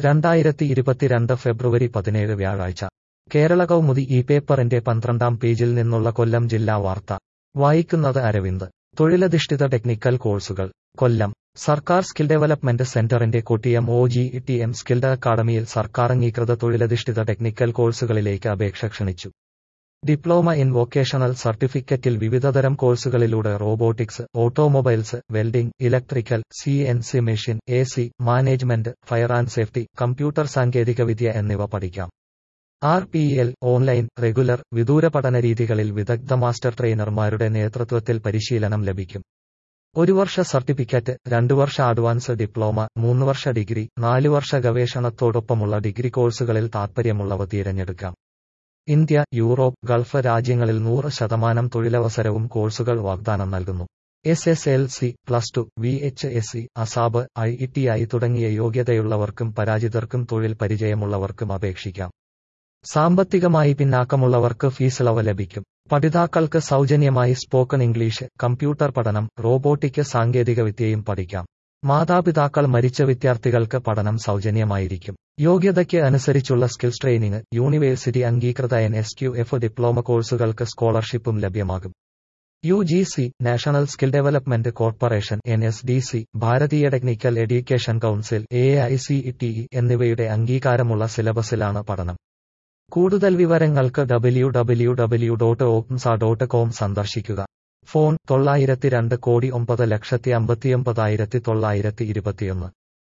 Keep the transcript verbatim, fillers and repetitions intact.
രണ്ടായിരത്തി ഇരുപത്തിരണ്ട് ഫെബ്രുവരി പതിനേഴ് വ്യാഴാഴ്ച കേരള കൗമുദി ഈ പേപ്പറിന്റെ പന്ത്രണ്ടാം പേജിൽ നിന്നുള്ള കൊല്ലം ജില്ലാ വാർത്ത വായിക്കുന്നത് അരവിന്ദ്. തൊഴിലധിഷ്ഠിത ടെക്നിക്കൽ കോഴ്സുകൾ കൊല്ലം. സർക്കാർ സ്കിൽ ഡെവലപ്മെന്റ് സെന്ററിന്റെ Kottiyam O G T M skilled അക്കാഡമിയിൽ സർക്കാരംഗീകൃത തൊഴിലധിഷ്ഠിത ടെക്നിക്കൽ കോഴ്സുകളിലേക്ക് അപേക്ഷ ക്ഷണിച്ചു. ഡിപ്ലോമ ഇൻ വൊക്കേഷണൽ സർട്ടിഫിക്കറ്റിൽ വിവിധതരം കോഴ്സുകളിലൂടെ robotics, automobiles, welding, electrical, C N C machine, A C, management, fire and safety, computer സാങ്കേതികവിദ്യ എന്നിവ പഠിക്കാം. R P L, online, regular, വിദൂര പഠന രീതികളിൽ വിദഗ്ധ മാസ്റ്റർ ട്രെയിനർമാരുടെ നേതൃത്വത്തിൽ പരിശീലനം ലഭിക്കും. ഒരു വർഷ സർട്ടിഫിക്കറ്റ്, രണ്ടു വർഷ അഡ്വാൻസ് ഡിപ്ലോമ, മൂന്ന് വർഷ ഡിഗ്രി, നാല് വർഷ ഗവേഷണത്തോടൊപ്പമുള്ള ഡിഗ്രി കോഴ്സുകളിൽ താൽപ്പര്യമുള്ളവ തിരഞ്ഞെടുക്കാം. ഇന്ത്യ, യൂറോപ്പ്, ഗൾഫ് രാജ്യങ്ങളിൽ നൂറ് ശതമാനം തൊഴിലവസരവും കോഴ്സുകൾ വാഗ്ദാനം നൽകുന്നു. S S L C, plus two, V H S C, ASAP, I T I തുടങ്ങിയ യോഗ്യതയുള്ളവർക്കും പരാജിതർക്കും തൊഴിൽ പരിചയമുള്ളവർക്കും അപേക്ഷിക്കാം. സാമ്പത്തികമായി പിന്നാക്കമുള്ളവർക്ക് ഫീസിളവ് ലഭിക്കും. പഠിതാക്കൾക്ക് സൗജന്യമായി സ്പോക്കൺ ഇംഗ്ലീഷ്, കമ്പ്യൂട്ടർ പഠനം, റോബോട്ടിക് സാങ്കേതികവിദ്യയും പഠിക്കാം. മാതാപിതാക്കൾ മരിച്ച വിദ്യാർത്ഥികൾക്ക് പഠനം സൗജന്യമായിരിക്കും. യോഗ്യതയ്ക്ക് അനുസരിച്ചുള്ള സ്കിൽസ് ട്രെയിനിങ്, യൂണിവേഴ്സിറ്റി അംഗീകൃത N S Q F diploma കോഴ്സുകൾക്ക് സ്കോളർഷിപ്പും ലഭ്യമാകും. U G C, national skill development corporation, N S D C, ഭാരതീയ technical education council, A I C T E എന്നിവയുടെ അംഗീകാരമുള്ള സിലബസിലാണ് പഠനം. കൂടുതൽ വിവരങ്ങൾക്ക് W W W dot opens dot com സന്ദർശിക്കുക. ഫോൺ തൊള്ളായിരത്തി രണ്ട് കോടി ഒമ്പത് ലക്ഷത്തി അമ്പത്തിയൊമ്പതായിരത്തി തൊള്ളായിരത്തി ഇരുപത്തിയൊന്ന്.